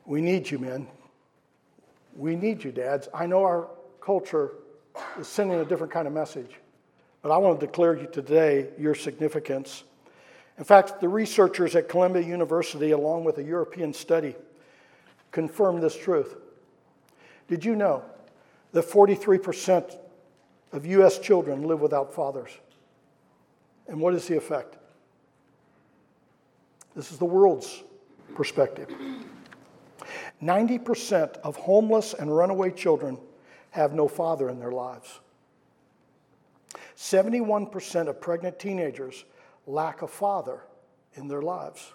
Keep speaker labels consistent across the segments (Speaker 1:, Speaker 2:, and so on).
Speaker 1: We need you, men. We need you, dads. I know our culture is sending a different kind of message, but I want to declare you today your significance. In fact, the researchers at Columbia University, along with a European study, confirm this truth. Did you know that 43% of U.S. children live without fathers? And what is the effect? This is the world's perspective. 90% of homeless and runaway children have no father in their lives. 71% of pregnant teenagers lack a father in their lives.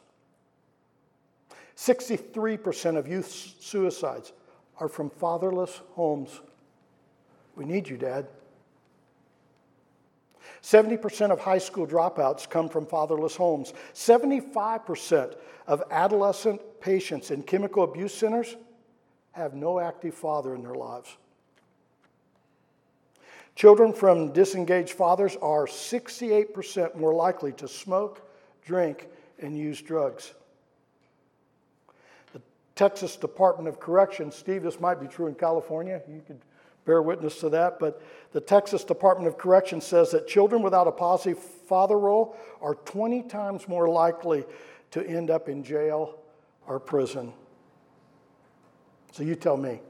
Speaker 1: 63% of youth suicides are from fatherless homes. We need you, Dad. 70% of high school dropouts come from fatherless homes. 75% of adolescent patients in chemical abuse centers have no active father in their lives. Children from disengaged fathers are 68% more likely to smoke, drink, and use drugs. The Texas Department of Corrections, Steve, this might be true in California, you could bear witness to that, but the Texas Department of Corrections says that children without a positive father role are 20 times more likely to end up in jail or prison. So you tell me,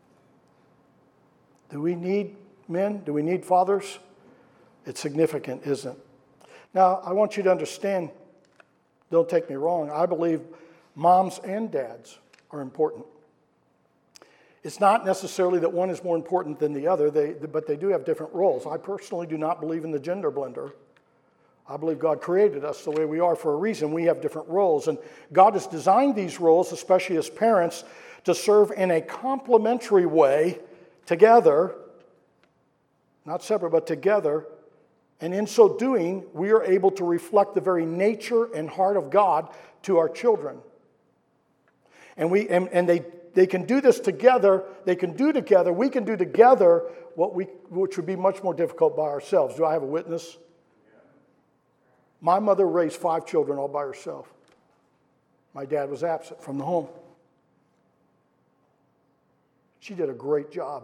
Speaker 1: do we need men? Do we need fathers? It's significant, isn't it? Now, I want you to understand, don't take me wrong, I believe moms and dads are important. It's not necessarily that one is more important than the other, but they do have different roles. I personally do not believe in the gender blender. I believe God created us the way we are for a reason. We have different roles, and God has designed these roles, especially as parents, to serve in a complementary way together, not separate, but together. And in so doing, we are able to reflect the very nature and heart of God to our children. And they can do this together. We can do together which would be much more difficult by ourselves. Do I have a witness? My mother raised 5 children all by herself. My dad was absent from the home. She did a great job.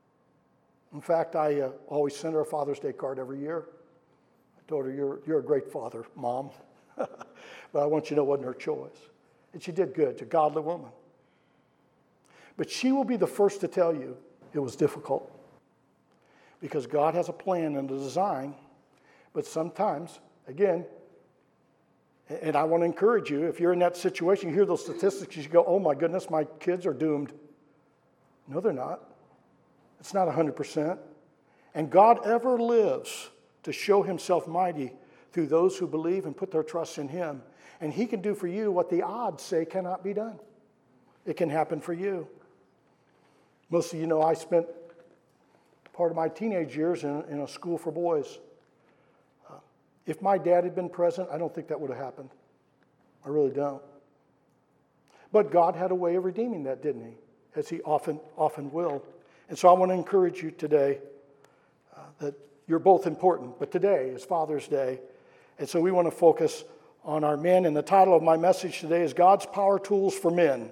Speaker 1: In fact, I always send her a Father's Day card every year. I told her, you're a great father, Mom. But I want you to know it wasn't her choice. And she did good. She's a godly woman. But she will be the first to tell you it was difficult. Because God has a plan and a design. But sometimes, again, and I want to encourage you, if you're in that situation, you hear those statistics, you go, oh my goodness, my kids are doomed. No, they're not. It's not 100%. And God ever lives to show himself mighty through those who believe and put their trust in him. And he can do for you what the odds say cannot be done. It can happen for you. Most of you know I spent part of my teenage years in a school for boys. If my dad had been present, I don't think that would have happened. I really don't. But God had a way of redeeming that, didn't he? As he often will. And so I want to encourage you today that you're both important, but today is Father's Day. And so we want to focus on our men. And the title of my message today is God's Power Tools for Men.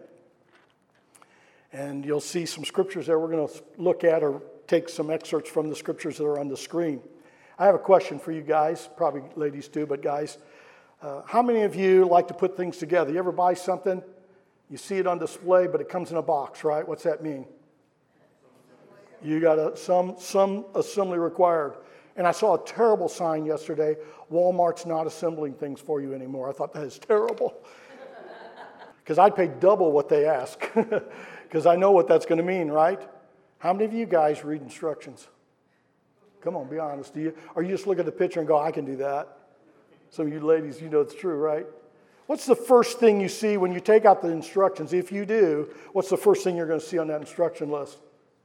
Speaker 1: And you'll see some scriptures there we're going to look at or take some excerpts from the scriptures that are on the screen. I have a question for you guys, probably ladies too, but guys. How many of you like to put things together? You ever buy something, you see it on display, but it comes in a box, right? What's that mean? You got some assembly required. And I saw a terrible sign yesterday, Walmart's not assembling things for you anymore. I thought that is terrible. Because I'd pay double what they ask. Because I know what that's going to mean, right? How many of you guys read instructions? Come on, be honest. Or you just look at the picture and go, I can do that? Some of you ladies, you know it's true, right? What's the first thing you see when you take out the instructions? If you do, what's the first thing you're going to see on that instruction list?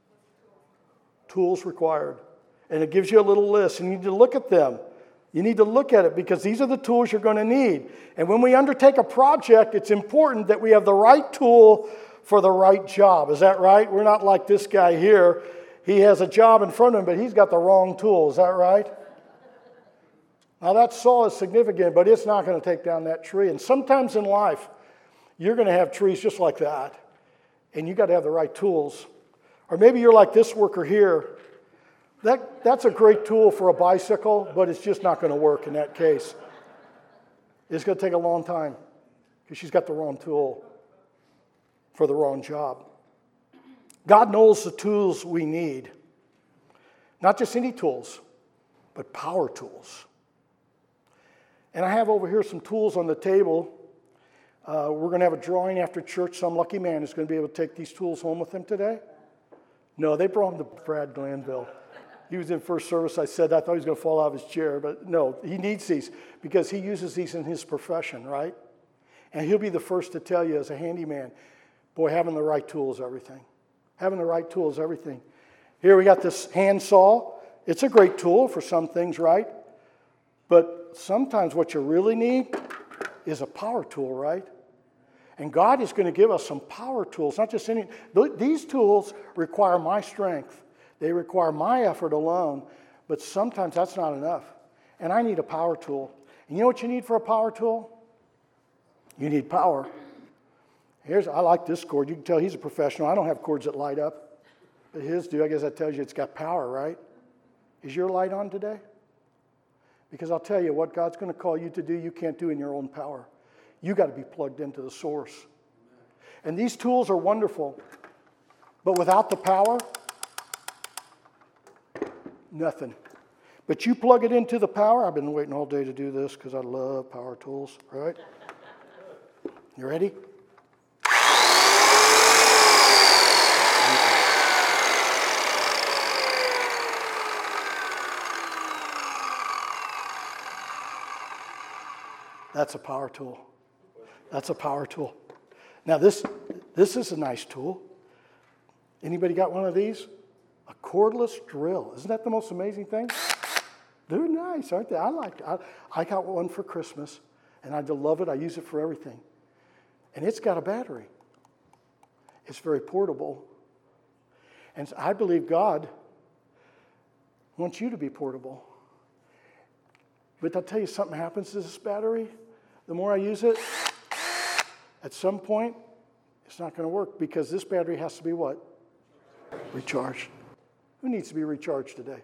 Speaker 1: Tools required. And it gives you a little list, and you need to look at them. You need to look at it because these are the tools you're going to need. And when we undertake a project, it's important that we have the right tool for the right job. Is that right? We're not like this guy here. He has a job in front of him, but he's got the wrong tool. Is that right? Now that saw is significant, but it's not going to take down that tree. And sometimes in life, you're going to have trees just like that. and you got to have the right tools. Or maybe you're like this worker here. That's a great tool for a bicycle, but it's just not going to work in that case. It's going to take a long time because she's got the wrong tool for the wrong job. God knows the tools we need. Not just any tools, but power tools. And I have over here some tools on the table. We're going to have a drawing after church. Some lucky man is going to be able to take these tools home with him today. No, they brought him to Brad Glanville. He was in first service. I said I thought he was going to fall out of his chair, but no, he needs these because he uses these in his profession, right? And he'll be the first to tell you as a handyman, boy, having the right tool is everything. Having the right tool is everything. Here we got this hand saw. It's a great tool for some things, right? But sometimes what you really need is a power tool, right? And God is going to give us some power tools, not just any. These tools require my strength. They require my effort alone, but sometimes that's not enough. And I need a power tool. And you know what you need for a power tool? You need power. I like this cord. You can tell he's a professional. I don't have cords that light up, but his do. I guess that tells you it's got power, right? Is your light on today? Because I'll tell you, what God's going to call you to do, you can't do in your own power. You got to be plugged into the source. And these tools are wonderful, but without the power, nothing. But you plug it into the power. I've been waiting all day to do this because I love power tools, right? You ready? That's a power tool. That's a power tool. Now this is a nice tool. Anybody got one of these? A cordless drill. Isn't that the most amazing thing? They're nice, aren't they? I got one for Christmas, and I love it. I use it for everything. And it's got a battery. It's very portable. And I believe God wants you to be portable. But I'll tell you, something happens to this battery. The more I use it, at some point, it's not going to work because this battery has to be what? Recharged. Who needs to be recharged today?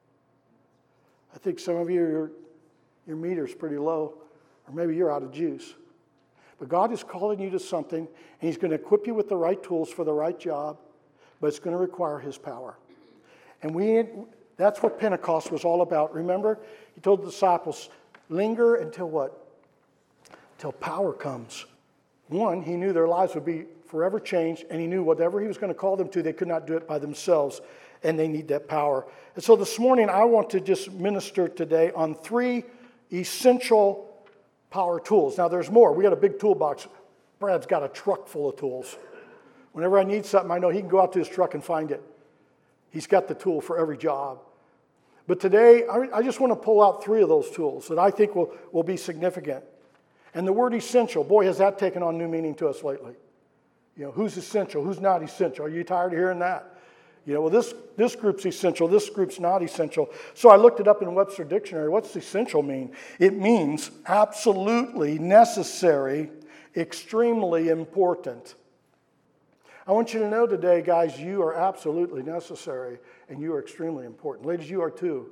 Speaker 1: I think some of you, your meter's pretty low, or maybe you're out of juice. But God is calling you to something, and He's going to equip you with the right tools for the right job, but it's going to require His power. And that's what Pentecost was all about. Remember, He told the disciples, linger until what? Until power comes. One, He knew their lives would be forever changed, and He knew whatever He was going to call them to, they could not do it by themselves, and they need that power. And so this morning, I want to just minister today on 3 essential power tools. Now, there's more. We got a big toolbox. Brad's got a truck full of tools. Whenever I need something, I know he can go out to his truck and find it. He's got the tool for every job. But today, I just want to pull out 3 of those tools that I think will be significant. And the word essential, boy, has that taken on new meaning to us lately. You know, who's essential? Who's not essential? Are you tired of hearing that? You know, well, this group's essential. This group's not essential. So I looked it up in Webster Dictionary. What's essential mean? It means absolutely necessary, extremely important. I want you to know today, guys, you are absolutely necessary and you are extremely important. Ladies, you are too.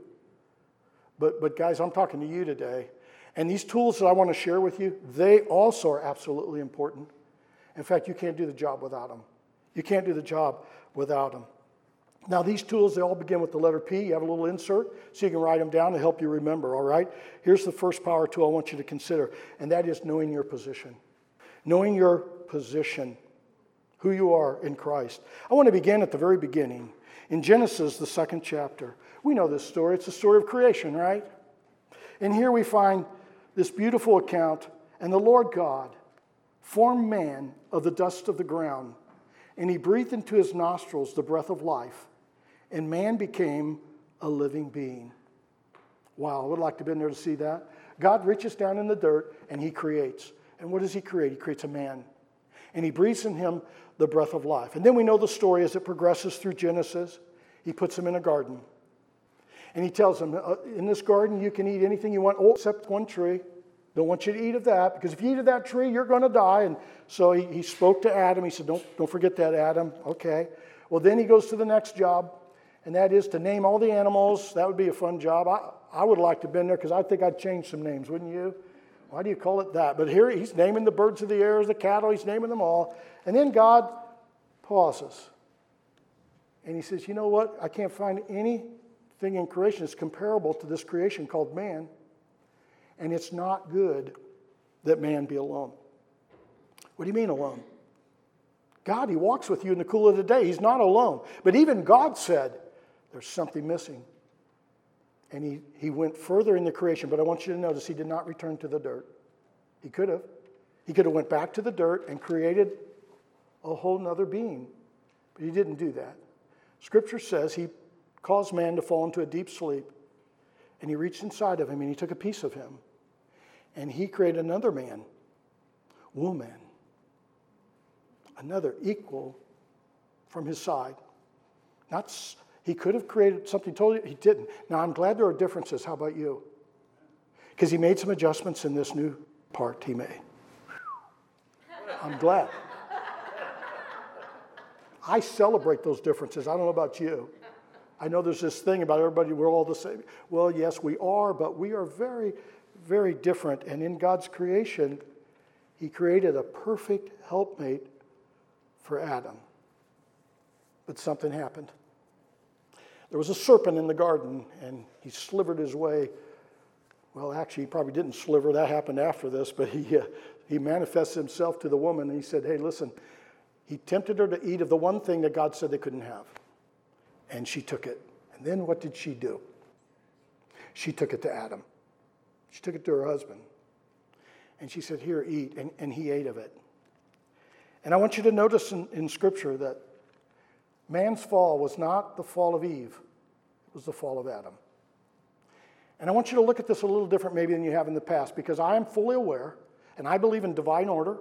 Speaker 1: But guys, I'm talking to you today. And these tools that I want to share with you, they also are absolutely important. In fact, you can't do the job without them. You can't do the job without them. Now, these tools, they all begin with the letter P. You have a little insert so you can write them down to help you remember, all right? Here's the first power tool I want you to consider, and that is knowing your position. Knowing your position, who you are in Christ. I want to begin at the very beginning. In Genesis, the 2nd chapter. We know this story. It's the story of creation, right? And here we find this beautiful account. And the Lord God formed man of the dust of the ground, and He breathed into his nostrils the breath of life, and man became a living being. Wow, I would like to have been there to see that. God reaches down in the dirt, and He creates. And what does He create? He creates a man. And He breathes in him the breath of life. And then we know the story as it progresses through Genesis. He puts him in a garden. And He tells him, in this garden you can eat anything you want, except one tree. Don't want you to eat of that, because if you eat of that tree, you're going to die. And so he spoke to Adam. He said, don't forget that, Adam. Okay. Well, then he goes to the next job, and that is to name all the animals. That would be a fun job. I would like to have been there, because I think I'd change some names, wouldn't you? Why do you call it that? But here he's naming the birds of the air, the cattle. He's naming them all. And then God pauses. And he says, you know what? I can't find anything in creation that's comparable to this creation called man. And it's not good that man be alone. What do you mean alone? God, he walks with you in the cool of the day. He's not alone. But even God said, there's something missing. And he went further in the creation. But I want you to notice he did not return to the dirt. He could have. He could have went back to the dirt and created a whole nother being. But he didn't do that. Scripture says he caused man to fall into a deep sleep. And he reached inside of him and he took a piece of him. And he created another man, woman, another equal from his side. He could have created something totally, he didn't. Now, I'm glad there are differences. How about you? Because he made some adjustments in this new part he made. I'm glad. I celebrate those differences. I don't know about you. I know there's this thing about everybody, we're all the same. Well, yes, we are, but we are very, very different. And in God's creation, he created a perfect helpmate for Adam. But something happened. There was a serpent in the garden, and he slivered his way. Well, actually, he probably didn't sliver. That happened after this, but he manifested himself to the woman, and he said, hey, listen, he tempted her to eat of the one thing that God said they couldn't have. And she took it. And then what did she do? She took it to Adam. She took it to her husband. And she said, here, eat. And he ate of it. And I want you to notice in Scripture that man's fall was not the fall of Eve. It was the fall of Adam. And I want you to look at this a little different maybe than you have in the past, because I am fully aware, and I believe in divine order.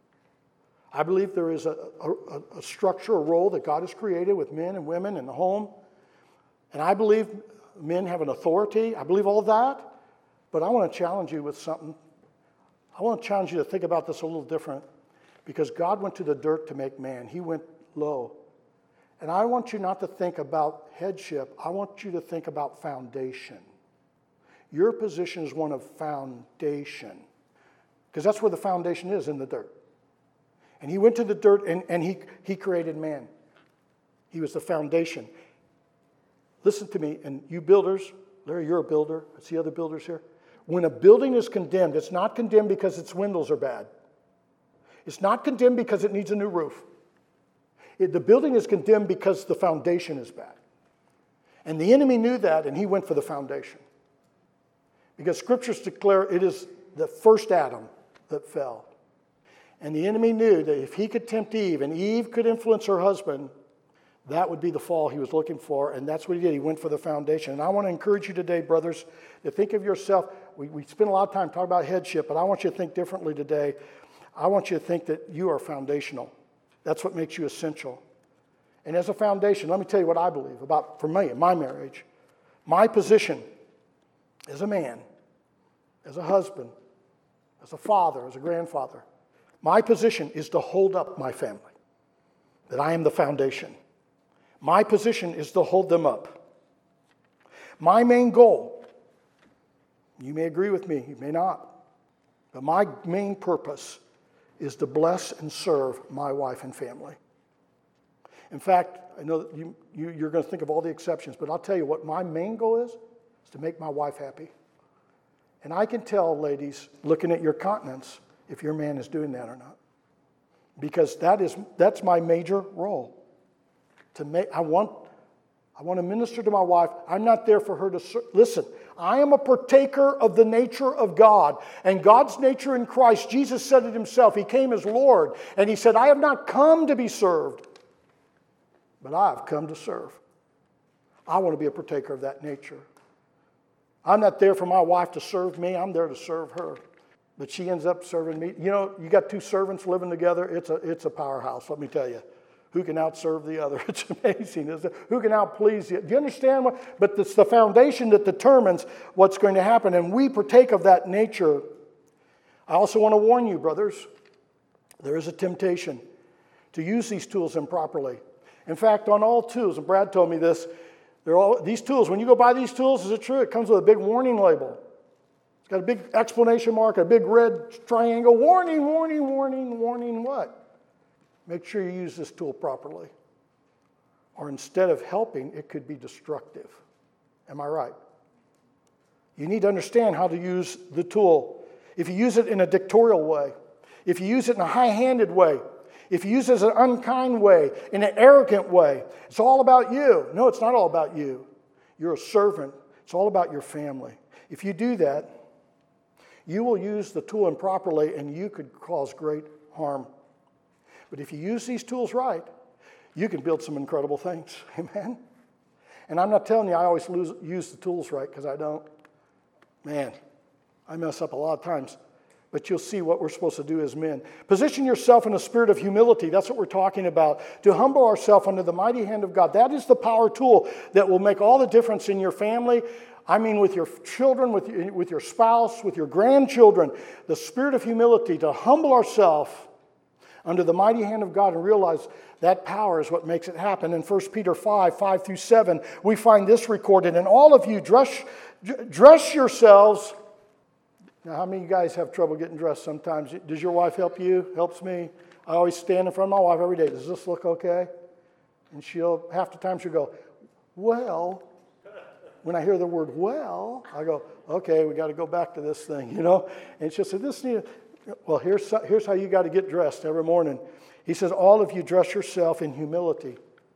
Speaker 1: I believe there is a structure, a role that God has created with men and women in the home. And I believe men have an authority. I believe all that. But I want to challenge you with something. I want to challenge you to think about this a little different. Because God went to the dirt to make man. He went low. And I want you not to think about headship. I want you to think about foundation. Your position is one of foundation. Because that's where the foundation is, in the dirt. And he went to the dirt and he created man. He was the foundation. Listen to me, and you builders, Larry, you're a builder. I see other builders here. When a building is condemned, it's not condemned because its windows are bad. It's not condemned because it needs a new roof. The building is condemned because the foundation is bad. And the enemy knew that, and he went for the foundation. Because scriptures declare it is the first Adam that fell. And the enemy knew that if he could tempt Eve and Eve could influence her husband, that would be the fall he was looking for. And that's what he did. He went for the foundation. And I want to encourage you today, brothers, to think of yourself. We spend a lot of time talking about headship, but I want you to think differently today. I want you to think that you are foundational. That's what makes you essential. And as a foundation, let me tell you what I believe about, for me, in my marriage. My position as a man, as a husband, as a father, as a grandfather, my position is to hold up my family, that I am the foundation. My position is to hold them up. My main goal, you may agree with me, you may not, but my main purpose is to bless and serve my wife and family. In fact, I know that you're going to think of all the exceptions, but I'll tell you what my main goal is to make my wife happy. And I can tell, ladies, looking at your countenance, if your man is doing that or not. Because that's my major role. I want to minister to my wife. I'm not there for her to serve. Listen, I am a partaker of the nature of God. And God's nature in Christ, Jesus said it himself. He came as Lord. And he said, I have not come to be served, but I have come to serve. I want to be a partaker of that nature. I'm not there for my wife to serve me. I'm there to serve her. But she ends up serving me. You know, you got two servants living together. It's a powerhouse, let me tell you. Who can outserve the other? It's amazing, isn't it? Who can outplease you? Do you understand what? But it's the foundation that determines what's going to happen. And we partake of that nature I also want to warn you, brothers, there is a temptation to use these tools improperly. In fact, on all tools, and Brad told me this, these tools, when you go buy these tools, is it true? It comes with a big warning label. It's got a big exclamation mark, a big red triangle. Warning, warning, warning, warning what? Make sure you use this tool properly. Or instead of helping, it could be destructive. Am I right? You need to understand how to use the tool. If you use it in a dictatorial way, if you use it in a high-handed way, if you use it as an unkind way, in an arrogant way, it's all about you. No, it's not all about you. You're a servant. It's all about your family. If you do that, you will use the tool improperly and you could cause great harm. But if you use these tools right, you can build some incredible things. Amen? And I'm not telling you I always use the tools right, because I don't. Man, I mess up a lot of times. But you'll see what we're supposed to do as men. Position yourself in a spirit of humility. That's what we're talking about. To humble ourselves under the mighty hand of God. That is the power tool that will make all the difference in your family. I mean, with your children, with your spouse, with your grandchildren. The spirit of humility, to humble ourselves under the mighty hand of God and realize that power is what makes it happen. In 1 Peter 5 through 7, we find this recorded. And all of you, dress yourselves. Now, how many of you guys have trouble getting dressed sometimes? Does your wife help you? Helps me. I always stand in front of my wife every day. Does this look okay? And half the time she'll go, well. When I hear the word well, I go, okay, we got to go back to this thing, you know. And she'll say, well, here's how you got to get dressed every morning. He says, all of you dress yourself in humility,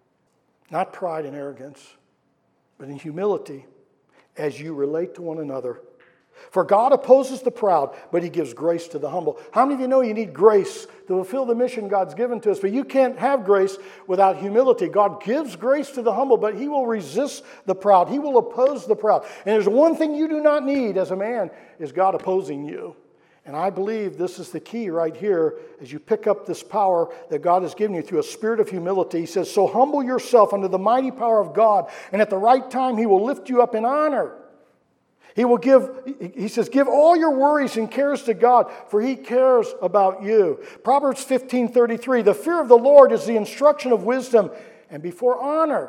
Speaker 1: not pride and arrogance, but in humility as you relate to one another. For God opposes the proud, but He gives grace to the humble. How many of you know you need grace to fulfill the mission God's given to us? But you can't have grace without humility. God gives grace to the humble, but He will resist the proud. He will oppose the proud. And there's one thing you do not need as a man, is God opposing you. And I believe this is the key right here as you pick up this power that God has given you through a spirit of humility. He says, so humble yourself under the mighty power of God, and at the right time He will lift you up in honor. He says, give all your worries and cares to God, for He cares about you. Proverbs 15:33, the fear of the Lord is the instruction of wisdom, and before honor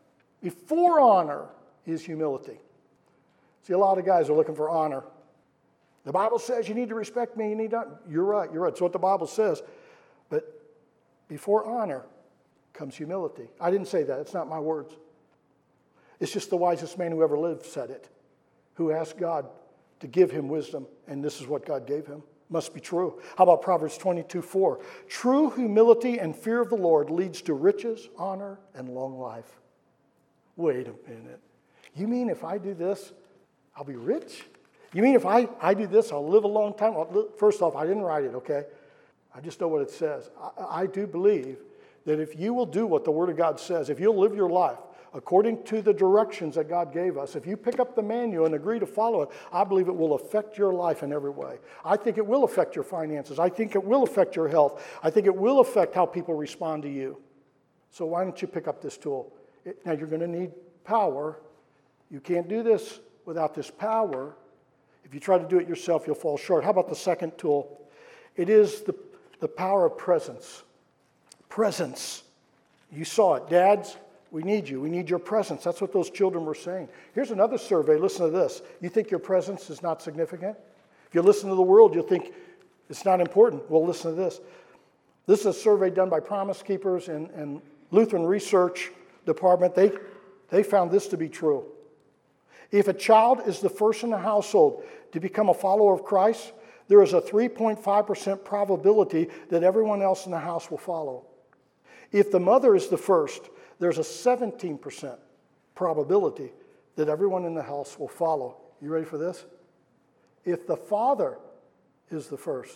Speaker 1: is humility. See, a lot of guys are looking for honor. The Bible says you need to respect me, You're right. It's what the Bible says. But before honor comes humility. I didn't say that. It's not my words. It's just the wisest man who ever lived said it, who asked God to give him wisdom, and this is what God gave him. Must be true. How about Proverbs 22:4? True humility and fear of the Lord leads to riches, honor, and long life. Wait a minute. You mean if I do this, I'll be rich? You mean if I do this, I'll live a long time? First off, I didn't write it, okay? I just know what it says. I do believe that if you will do what the Word of God says, if you'll live your life according to the directions that God gave us, if you pick up the manual and agree to follow it, I believe it will affect your life in every way. I think it will affect your finances. I think it will affect your health. I think it will affect how people respond to you. So why don't you pick up this tool? Now, you're going to need power. You can't do this without this power. If you try to do it yourself, you'll fall short. How about the second tool? It is the power of presence. Presence. You saw it. Dads, we need you. We need your presence. That's what those children were saying. Here's another survey. Listen to this. You think your presence is not significant? If you listen to the world, you'll think it's not important. Well, listen to this. This is a survey done by Promise Keepers and Lutheran Research Department. They found this to be true. If a child is the first in the household to become a follower of Christ, there is a 3.5% probability that everyone else in the house will follow. If the mother is the first, there's a 17% probability that everyone in the house will follow. You ready for this? If the father is the first,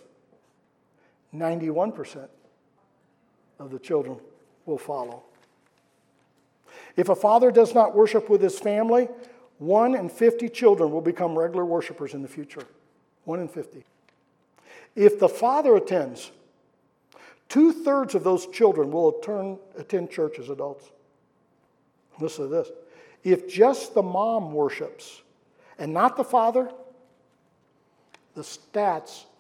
Speaker 1: 91% of the children will follow. If a father does not worship with his family, 1 in 50 children will become regular worshipers in the future. 1 in 50. If the father attends, 2/3 of those children will attend church as adults. Listen to this. If just the mom worships and not the father, the stats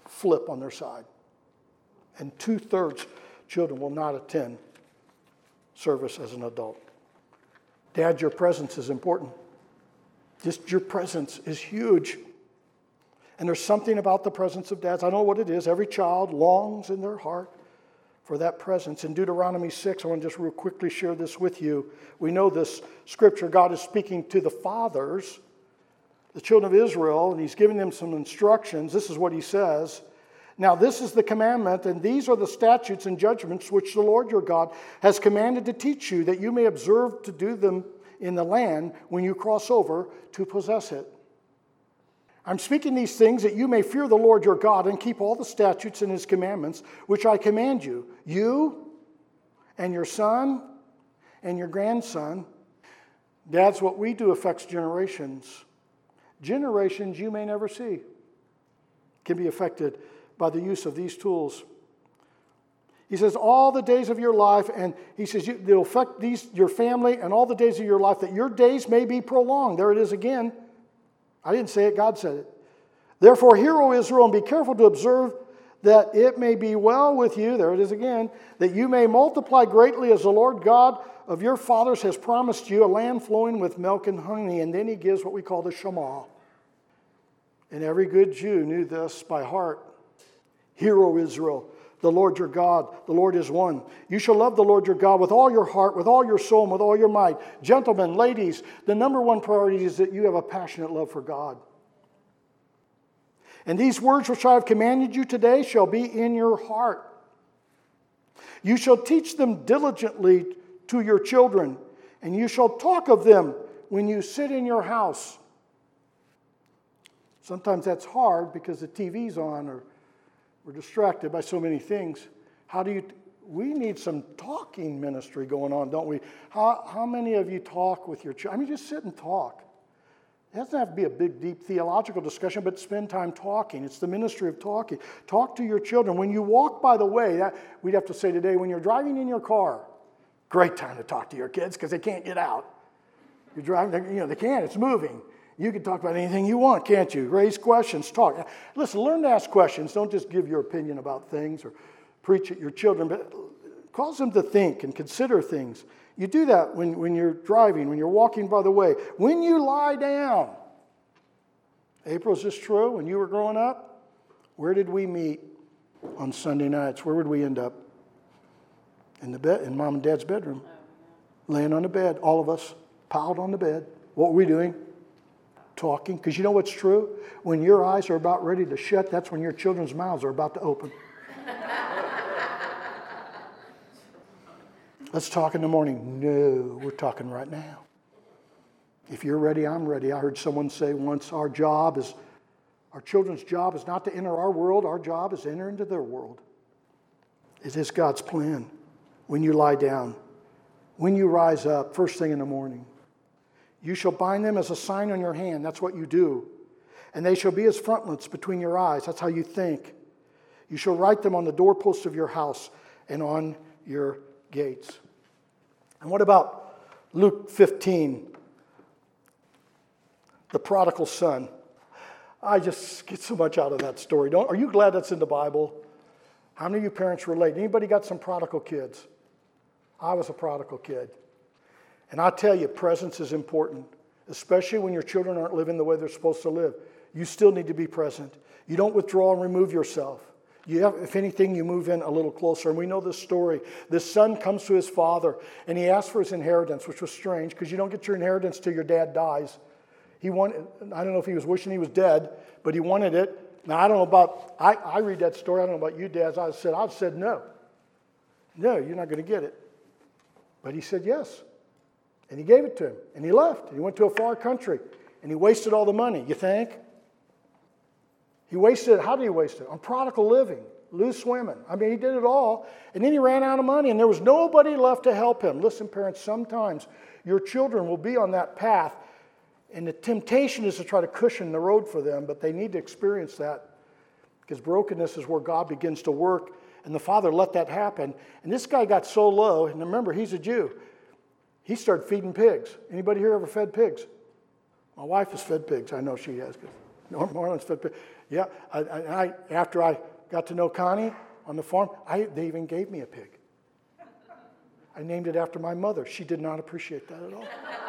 Speaker 1: flip on their side. And 2/3 children will not attend service as an adult. Dad, your presence is important. Just your presence is huge. And there's something about the presence of dads. I know what it is. Every child longs in their heart for that presence. In Deuteronomy 6, I want to just real quickly share this with you. We know this scripture. God is speaking to the fathers, the children of Israel, and he's giving them some instructions. This is what he says. Now this is the commandment, and these are the statutes and judgments which the Lord your God has commanded to teach you, that you may observe to do them in the land when you cross over to possess it. I'm speaking these things that you may fear the Lord your God and keep all the statutes and his commandments, which I command you, you and your son and your grandson. Dads, what we do affects generations. Generations you may never see can be affected by the use of these tools. He says, all the days of your life, and he says, they'll affect your family and all the days of your life, that your days may be prolonged. There it is again. I didn't say it, God said it. Therefore, hear, O Israel, and be careful to observe that it may be well with you, there it is again, that you may multiply greatly as the Lord God of your fathers has promised you, a land flowing with milk and honey. And then he gives what we call the Shema. And every good Jew knew this by heart. Hear, O Israel, the Lord your God, the Lord is one. You shall love the Lord your God with all your heart, with all your soul, and with all your might. Gentlemen, ladies, the number one priority is that you have a passionate love for God. And these words which I have commanded you today shall be in your heart. You shall teach them diligently to your children, and you shall talk of them when you sit in your house. Sometimes that's hard because the TV's on or we're distracted by so many things. We need some talking ministry going on, don't we? How many of you talk with your children? I mean, just sit and talk. It doesn't have to be a big, deep theological discussion, but spend time talking. It's the ministry of talking. Talk to your children. When you walk by the way, we'd have to say today, when you're driving in your car, great time to talk to your kids because they can't get out. You're driving, they can't, it's moving. You can talk about anything you want, can't you? Raise questions, talk. Listen, learn to ask questions. Don't just give your opinion about things or preach at your children, but cause them to think and consider things. You do that when you're driving, when you're walking by the way. When you lie down. April, is this true? When you were growing up, where did we meet on Sunday nights? Where would we end up? In the bed, in Mom and Dad's bedroom. Laying on the bed, all of us piled on the bed. What were we doing? Talking. Because you know what's true? When your eyes are about ready to shut, that's when your children's mouths are about to open. Let's talk in the morning. No, we're talking right now. If you're ready, I'm ready. I heard someone say once, our children's job is not to enter our world. Our job is to enter into their world. It is God's plan. When you lie down, when you rise up, first thing in the morning, you shall bind them as a sign on your hand. That's what you do. And they shall be as frontlets between your eyes. That's how you think. You shall write them on the doorposts of your house and on your gates. And what about Luke 15? The prodigal son. I just get so much out of that story. Are you glad that's in the Bible? How many of you parents relate? Anybody got some prodigal kids? I was a prodigal kid. And I tell you, presence is important, especially when your children aren't living the way they're supposed to live. You still need to be present. You don't withdraw and remove yourself. If anything, you move in a little closer. And we know this story. This son comes to his father, and he asks for his inheritance, which was strange, because you don't get your inheritance till your dad dies. I don't know if he was wishing he was dead, but he wanted it. Now, I don't know about, I read that story, I don't know about you dads. I said no. No, you're not going to get it. But he said yes. And he gave it to him. And he left. And he went to a far country. And he wasted all the money, you think? He wasted it. How did he waste it? On prodigal living, loose women. I mean, he did it all. And then he ran out of money. And there was nobody left to help him. Listen, parents, sometimes your children will be on that path. And the temptation is to try to cushion the road for them. But they need to experience that. Because brokenness is where God begins to work. And the father let that happen. And this guy got so low. And remember, he's a Jew. He started feeding pigs. Anybody here ever fed pigs? My wife has fed pigs. I know she has. Marlon's fed pigs. Yeah, after I got to know Connie on the farm, they even gave me a pig. I named it after my mother. She did not appreciate that at all.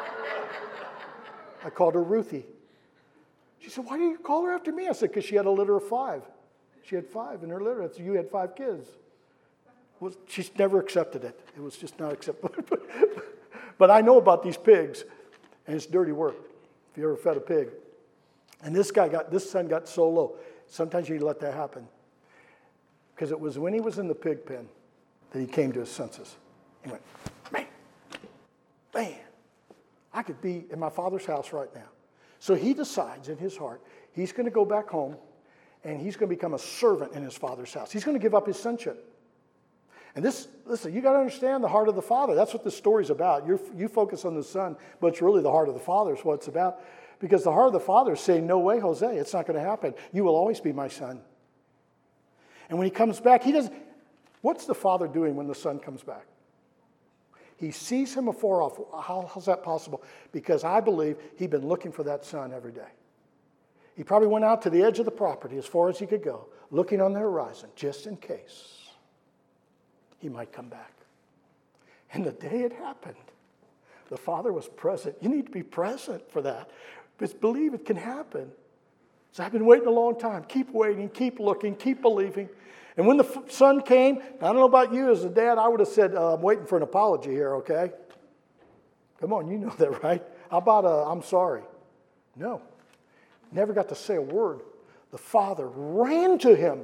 Speaker 1: I called her Ruthie. She said, why do you call her after me? I said, because she had a litter of 5. She had 5 in her litter. You had 5 kids. She's never accepted it. It was just not acceptable. But I know about these pigs, and it's dirty work if you ever fed a pig. And this son got so low. Sometimes you let that happen. Because it was when he was in the pig pen that he came to his senses. He went, man, I could be in my Father's house right now. So he decides in his heart, he's going to go back home, and he's going to become a servant in his Father's house. He's going to give up his sonship. And listen, you got to understand the heart of the Father. That's what this story's about. You focus on the Son, but it's really the heart of the Father is what it's about. Because the heart of the Father is saying, no way, Jose, it's not going to happen. You will always be my son. And when he comes back, what's the Father doing when the Son comes back? He sees him afar off. How's that possible? Because I believe he'd been looking for that son every day. He probably went out to the edge of the property as far as he could go, looking on the horizon, just in case he might come back. And the day it happened, the Father was present. You need to be present for that. But believe it can happen. So I've been waiting a long time. Keep waiting, keep looking, keep believing. And when the son came, I don't know about you as a dad, I would have said, I'm waiting for an apology here, okay? Come on, you know that, right? How about I'm sorry? No. Never got to say a word. The Father ran to him.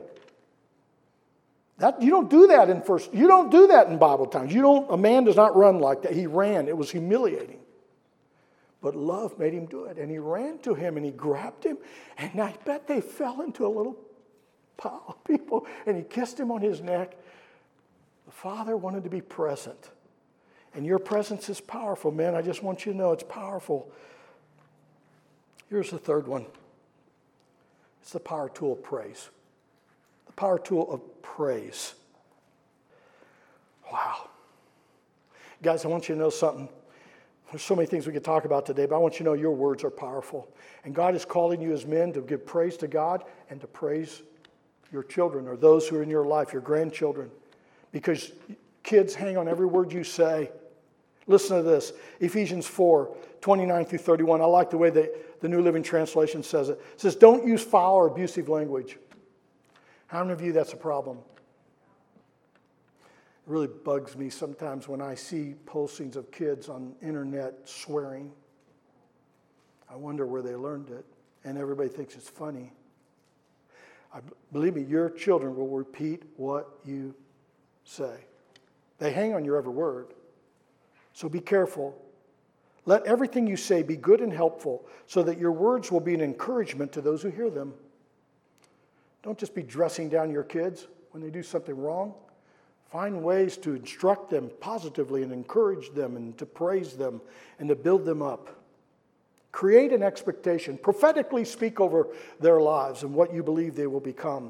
Speaker 1: You don't do that in Bible times. A man does not run like that. He ran. It was humiliating. But love made him do it. And he ran to him and he grabbed him. And I bet they fell into a little pile of people. And he kissed him on his neck. The Father wanted to be present. And your presence is powerful, man. I just want you to know it's powerful. Here's the third one. It's the power tool of praise. The power tool of praise. Wow. Guys, I want you to know something. There's so many things we could talk about today, but I want you to know your words are powerful. And God is calling you as men to give praise to God and to praise your children or those who are in your life, your grandchildren. Because kids hang on every word you say. Listen to this. Ephesians 4, 29 through 31. I like the way the New Living Translation says it. It says, don't use foul or abusive language. How many of you that's a problem? It really bugs me sometimes when I see postings of kids on internet swearing. I wonder where they learned it, and everybody thinks it's funny. Believe me, your children will repeat what you say. They hang on your every word. So be careful. Let everything you say be good and helpful so that your words will be an encouragement to those who hear them. Don't just be dressing down your kids when they do something wrong. Find ways to instruct them positively and encourage them and to praise them and to build them up. Create an expectation. Prophetically speak over their lives and what you believe they will become.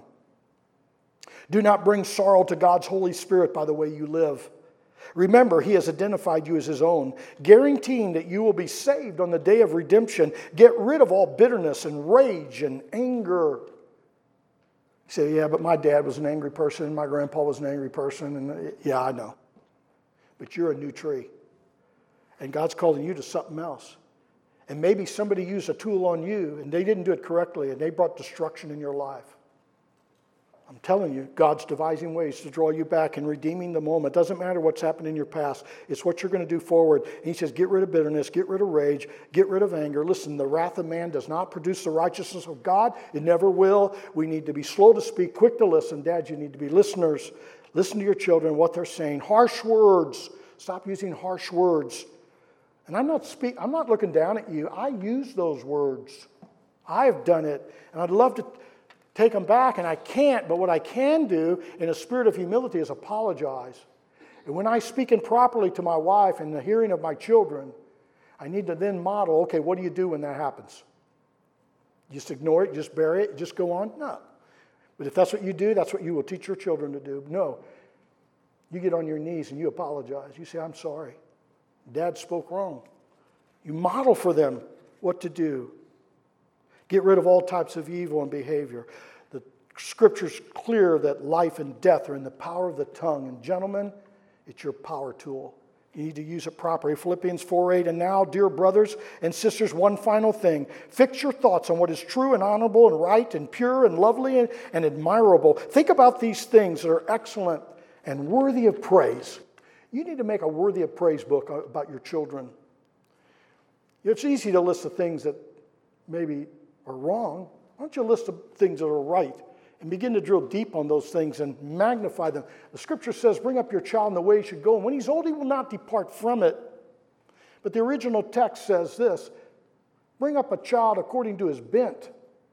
Speaker 1: Do not bring sorrow to God's Holy Spirit by the way you live. Remember, He has identified you as His own, guaranteeing that you will be saved on the day of redemption. Get rid of all bitterness and rage and anger. You say, yeah, but my dad was an angry person and my grandpa was an angry person. And yeah, I know. But you're a new tree. And God's calling you to something else. And maybe somebody used a tool on you and they didn't do it correctly and they brought destruction in your life. I'm telling you, God's devising ways to draw you back and redeeming the moment. It doesn't matter what's happened in your past. It's what you're going to do forward. And He says, get rid of bitterness, get rid of rage, get rid of anger. Listen, the wrath of man does not produce the righteousness of God. It never will. We need to be slow to speak, quick to listen. Dad, you need to be listeners. Listen to your children, what they're saying. Harsh words. Stop using harsh words. And I'm not looking down at you. I use those words. I've done it. And I'd love to take them back, and I can't. But what I can do in a spirit of humility is apologize. And when I speak improperly to my wife in the hearing of my children, I need to then model, okay, what do you do when that happens? You just ignore it, just bury it, just go on? No. But if that's what you do, that's what you will teach your children to do. No. You get on your knees and you apologize. You say, I'm sorry. Dad spoke wrong. You model for them what to do. Get rid of all types of evil and behavior. The Scripture's clear that life and death are in the power of the tongue. And gentlemen, it's your power tool. You need to use it properly. Philippians 4:8. And now, dear brothers and sisters, one final thing. Fix your thoughts on what is true and honorable and right and pure and lovely and admirable. Think about these things that are excellent and worthy of praise. You need to make a worthy of praise book about your children. It's easy to list the things that maybe are wrong. Why don't you list the things that are right and begin to drill deep on those things and magnify them? The Scripture says, bring up your child in the way he should go, and when he's old, he will not depart from it. But the original text says this, bring up a child according to his bent.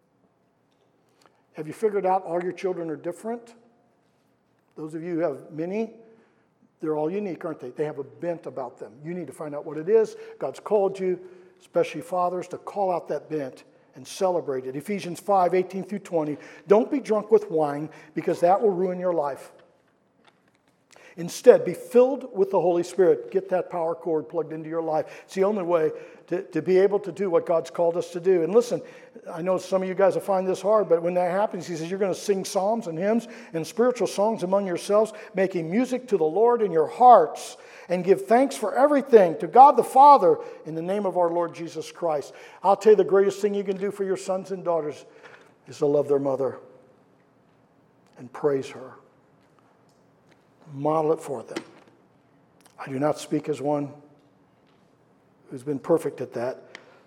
Speaker 1: Have you figured out all your children are different? Those of you who have many, they're all unique, aren't they? They have a bent about them. You need to find out what it is. God's called you, especially fathers, to call out that bent and celebrate it. Ephesians 5:18-20. Don't be drunk with wine, because that will ruin your life. Instead, be filled with the Holy Spirit. Get that power cord plugged into your life. It's the only way to be able to do what God's called us to do. And listen, I know some of you guys will find this hard, but when that happens, he says you're going to sing psalms and hymns and spiritual songs among yourselves, making music to the Lord in your hearts, and give thanks for everything to God the Father in the name of our Lord Jesus Christ. I'll tell you, the greatest thing you can do for your sons and daughters is to love their mother and praise her. Model it for them. I do not speak as one who's been perfect at that,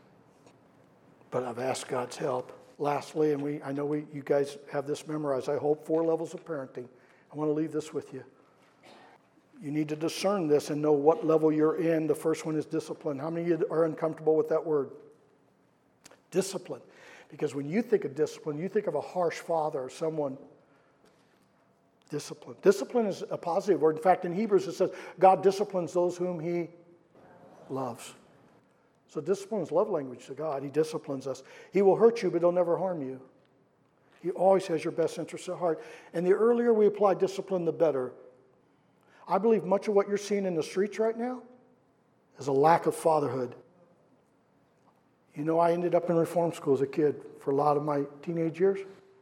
Speaker 1: but I've asked God's help. Lastly, and I know you guys have this memorized, I hope, 4 levels of parenting. I want to leave this with you. You need to discern this and know what level you're in. The first one is discipline. How many of you are uncomfortable with that word? Discipline. Because when you think of discipline, you think of a harsh father or someone. Discipline. Discipline is a positive word. In fact, in Hebrews it says, God disciplines those whom he loves. So discipline is love language to God. He disciplines us. He will hurt you, but he'll never harm you. He always has your best interests at heart. And the earlier we apply discipline, the better. I believe much of what you're seeing in the streets right now is a lack of fatherhood. You know, I ended up in reform school as a kid for a lot of my teenage years.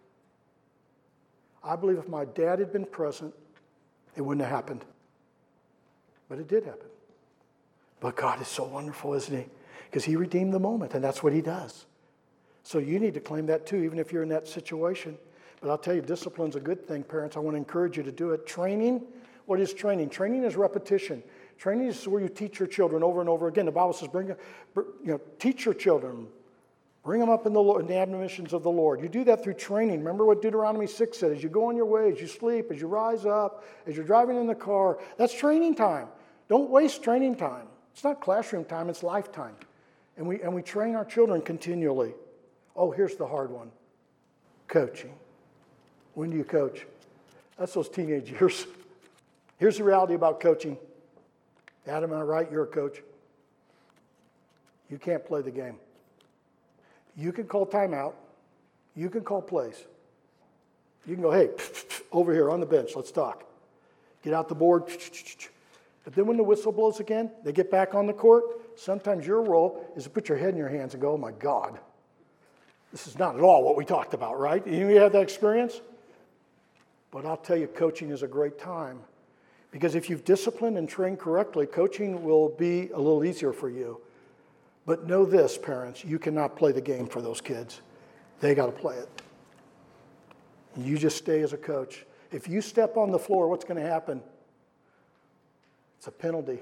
Speaker 1: I believe if my dad had been present, it wouldn't have happened. But it did happen. But God is so wonderful, isn't he? Because he redeemed the moment, and that's what he does. So you need to claim that too, even if you're in that situation. But I'll tell you, discipline's a good thing, parents. I want to encourage you to do it. Training, what is training? Training is repetition. Training is where you teach your children over and over again. The Bible says, teach your children. Bring them up in the admonitions of the Lord. You do that through training. Remember what Deuteronomy 6 said. As you go on your way, as you sleep, as you rise up, as you're driving in the car, that's training time. Don't waste training time. It's not classroom time, it's lifetime. And we train our children continually. Oh, here's the hard one. Coaching. When do you coach? That's those teenage years. Here's the reality about coaching. Adam, am I right? You're a coach. You can't play the game. You can call timeout. You can call plays. You can go, hey, over here on the bench, let's talk. Get out the board. But then when the whistle blows again, they get back on the court. Sometimes your role is to put your head in your hands and go, oh my God, this is not at all what we talked about, right? You have that experience? But I'll tell you, coaching is a great time. Because if you've disciplined and trained correctly, coaching will be a little easier for you. But know this, parents, you cannot play the game for those kids. They got to play it. You just stay as a coach. If you step on the floor, what's going to happen? It's a penalty.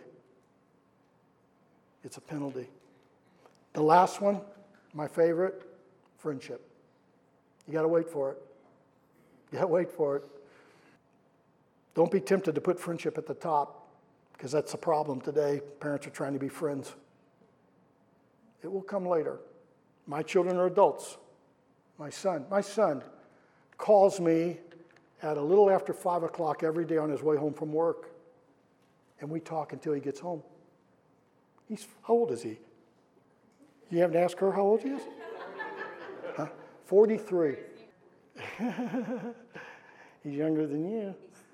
Speaker 1: It's a penalty. The last one, my favorite, friendship. You got to wait for it. You got to wait for it. Don't be tempted to put friendship at the top, because that's the problem today. Parents are trying to be friends. It will come later. My children are adults. My son calls me at a little after 5 o'clock every day on his way home from work. And we talk until he gets home. How old is he? You haven't asked her how old he is? Huh? 43. He's younger than you.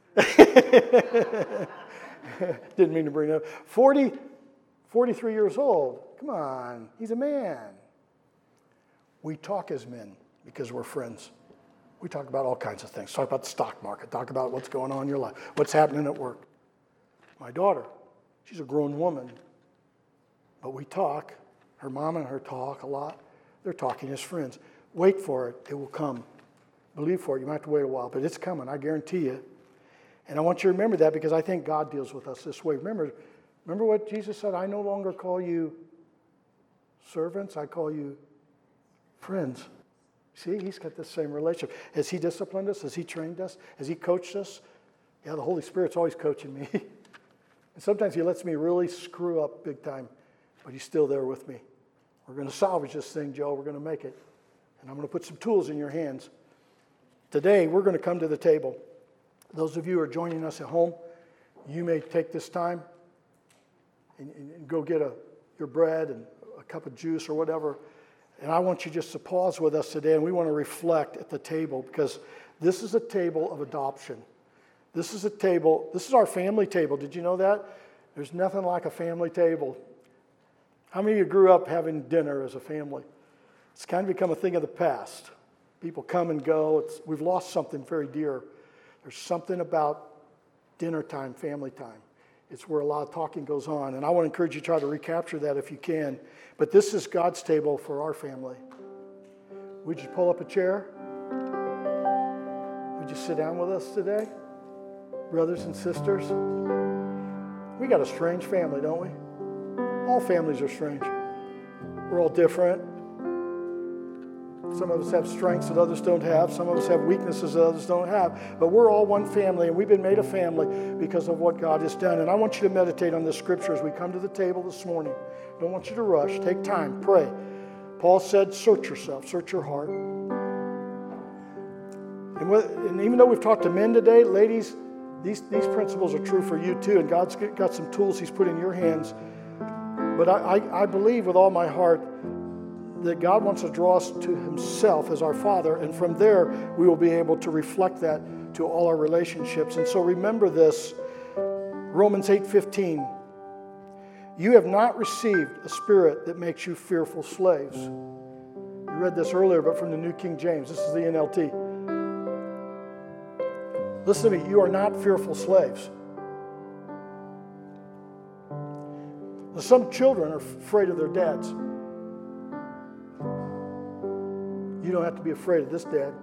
Speaker 1: Didn't mean to bring it up. 43 years old. Come on, he's a man. We talk as men because we're friends. We talk about all kinds of things. Talk about the stock market. Talk about what's going on in your life. What's happening at work. My daughter, she's a grown woman. But we talk. Her mom and her talk a lot. They're talking as friends. Wait for it. It will come. Believe for it. You might have to wait a while, but it's coming. I guarantee you. And I want you to remember that because I think God deals with us this way. Remember what Jesus said? I no longer call you servants. I call you friends. See, he's got this same relationship. Has he disciplined us? Has he trained us? Has he coached us? Yeah, the Holy Spirit's always coaching me. And sometimes he lets me really screw up big time, but he's still there with me. We're going to salvage this thing, Joe. We're going to make it. And I'm going to put some tools in your hands. Today, we're going to come to the table. Those of you who are joining us at home, you may take this time and go get your bread and a cup of juice or whatever. And I want you just to pause with us today, and we want to reflect at the table because this is a table of adoption. This is our family table. Did you know that? There's nothing like a family table. How many of you grew up having dinner as a family? It's kind of become a thing of the past. People come and go. We've lost something very dear. There's something about dinner time, family time. It's where a lot of talking goes on. And I want to encourage you to try to recapture that if you can. But this is God's table for our family. Would you pull up a chair? Would you sit down with us today? Brothers and sisters? We got a strange family, don't we? All families are strange. We're all different. Some of us have strengths that others don't have. Some of us have weaknesses that others don't have. But we're all one family, and we've been made a family because of what God has done. And I want you to meditate on this scripture as we come to the table this morning. Don't want you to rush. Take time. Pray. Paul said, search yourself. Search your heart. And even though we've talked to men today, ladies, these principles are true for you too. And God's got some tools he's put in your hands. But I believe with all my heart that God wants to draw us to himself as our Father, and from there we will be able to reflect that to all our relationships. And so remember this, Romans 8:15. You have not received a spirit that makes you fearful slaves. We read this earlier, but from the New King James. This is the NLT. Listen to me, you are not fearful slaves. Now, some children are afraid of their dads. You don't have to be afraid of this dad.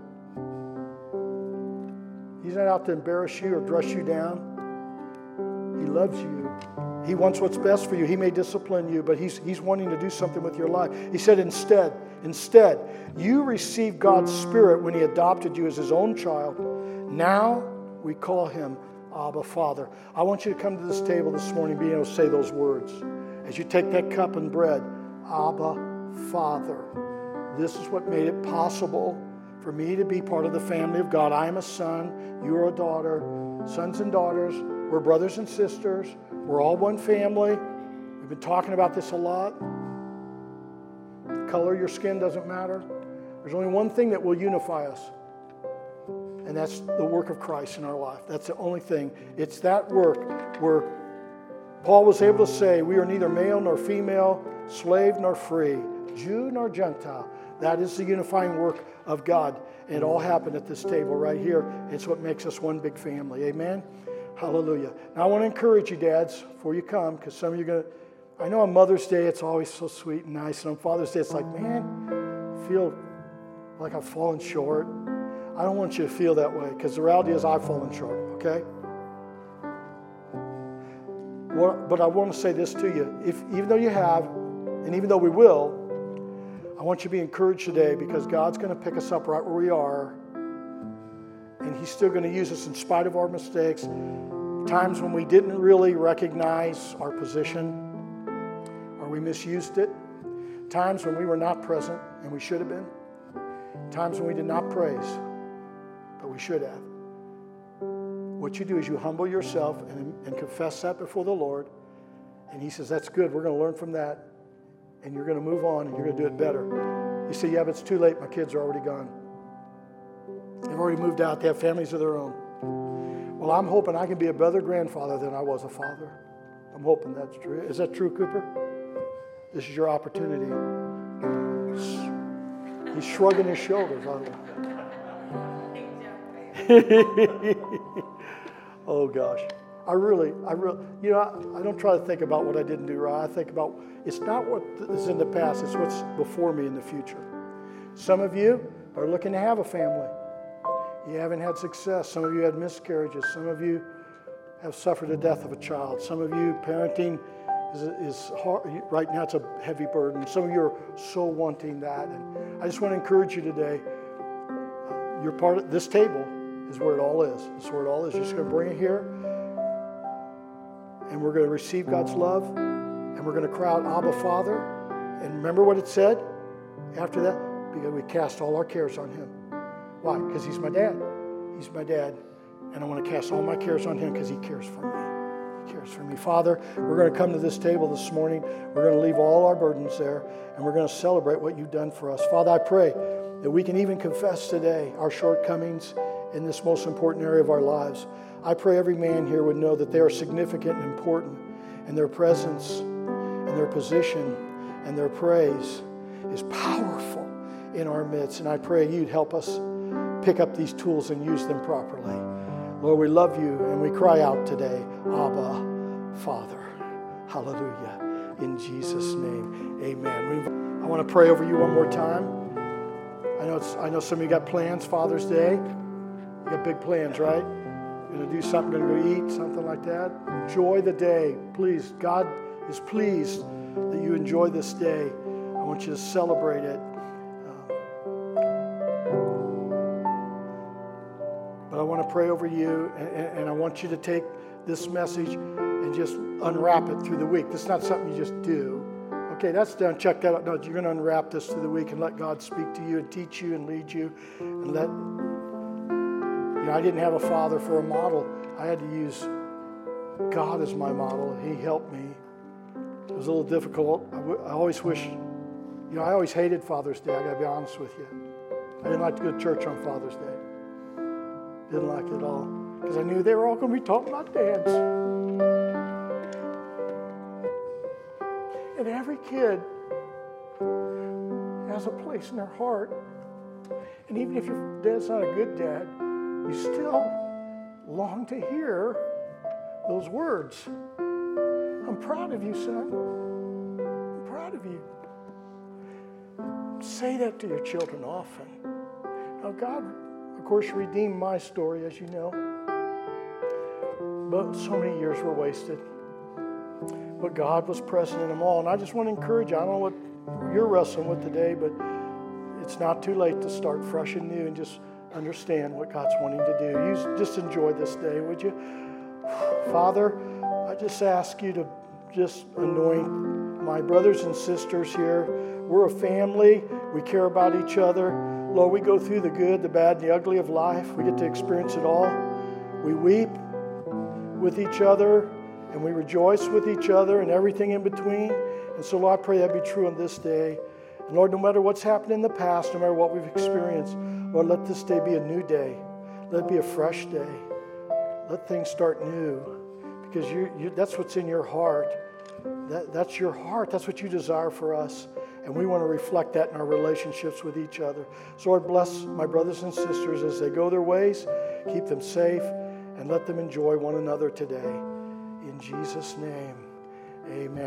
Speaker 1: He's not out to embarrass you or dress you down. He loves you. He wants what's best for you. He may discipline you, but he's wanting to do something with your life. He said instead, you received God's Spirit when he adopted you as his own child. Now we call him Abba, Father. I want you to come to this table this morning being able to say those words. As you take that cup and bread, Abba, Father. This is what made it possible for me to be part of the family of God. I am a son. You are a daughter. Sons and daughters. We're brothers and sisters. We're all one family. We've been talking about this a lot. The color of your skin doesn't matter. There's only one thing that will unify us, and that's the work of Christ in our life. That's the only thing. It's that work where Paul was able to say, we are neither male nor female, slave nor free, Jew nor Gentile. That is the unifying work of God. And it all happened at this table right here. It's what makes us one big family. Amen? Hallelujah. Now I want to encourage you, dads, before you come, because some of you are going to, I know on Mother's Day it's always so sweet and nice. And on Father's Day it's like, man, I feel like I've fallen short. I don't want you to feel that way, because the reality is I've fallen short, okay? But I want to say this to you. Even though you have, and even though we will, I want you to be encouraged today, because God's going to pick us up right where we are, and he's still going to use us in spite of our mistakes, times when we didn't really recognize our position or we misused it, times when we were not present and we should have been, times when we did not praise, but we should have. What you do is you humble yourself and confess that before the Lord, and he says, that's good, we're going to learn from that. And you're going to move on and you're going to do it better. You say, yeah, but it's too late. My kids are already gone. They've already moved out. They have families of their own. Well, I'm hoping I can be a better grandfather than I was a father. I'm hoping that's true. Is that true, Cooper? This is your opportunity. He's shrugging his shoulders. Oh gosh. I really, I don't try to think about what I didn't do right. I think about, it's not what is in the past, it's what's before me in the future. Some of you are looking to have a family. You haven't had success. Some of you had miscarriages. Some of you have suffered the death of a child. Some of you, parenting is hard. Right now it's a heavy burden. Some of you are so wanting that. And I just want to encourage you today, you're part of this table is where it all is. It's where it all is. You're just going to bring it here, and we're going to receive God's love, and we're going to cry out, Abba, Father. And remember what it said after that? Because we cast all our cares on Him. Why? Because He's my dad. He's my dad. And I want to cast all my cares on Him because He cares for me. He cares for me. Father, we're going to come to this table this morning. We're going to leave all our burdens there, and we're going to celebrate what You've done for us. Father, I pray that we can even confess today our shortcomings in this most important area of our lives. I pray every man here would know that they are significant and important, and their presence and their position and their praise is powerful in our midst. And I pray You'd help us pick up these tools and use them properly. Lord, we love You, and we cry out today, Abba, Father. Hallelujah. In Jesus' name, amen. I want to pray over you one more time. I know some of you got plans, Father's Day. You got big plans, right? You're going to do something, going to go eat, something like that. Enjoy the day. Please, God is pleased that you enjoy this day. I want you to celebrate it. But I want to pray over you, and I want you to take this message and just unwrap it through the week. This is not something you just do. Okay, that's done. Check that out. No, you're going to unwrap this through the week and let God speak to you and teach you and lead you. And I didn't have a father for a model. I had to use God as my model. He helped me. It was a little difficult. I always wish, I always hated Father's Day. I got to be honest with you. I didn't like to go to church on Father's Day. Didn't like it at all. Because I knew they were all going to be talking about dads. And every kid has a place in their heart. And even if your dad's not a good dad, you still long to hear those words. I'm proud of you, son. I'm proud of you. Say that to your children often. Now, God, of course, redeemed my story, as you know. But so many years were wasted. But God was present in them all. And I just want to encourage you. I don't know what you're wrestling with today, but it's not too late to start fresh and new and just understand what God's wanting to do. You just enjoy this day, would you? Father, I just ask You to just anoint my brothers and sisters here. We're a family. We care about each other. Lord, we go through the good, the bad, and the ugly of life. We get to experience it all. We weep with each other, and we rejoice with each other and everything in between. And so, Lord, I pray that be true on this day. And Lord, no matter what's happened in the past, no matter what we've experienced, Lord, let this day be a new day. Let it be a fresh day. Let things start new, because that's what's in your heart. That's your heart. That's what You desire for us. And we want to reflect that in our relationships with each other. So, Lord, bless my brothers and sisters as they go their ways. Keep them safe, and let them enjoy one another today. In Jesus' name, amen.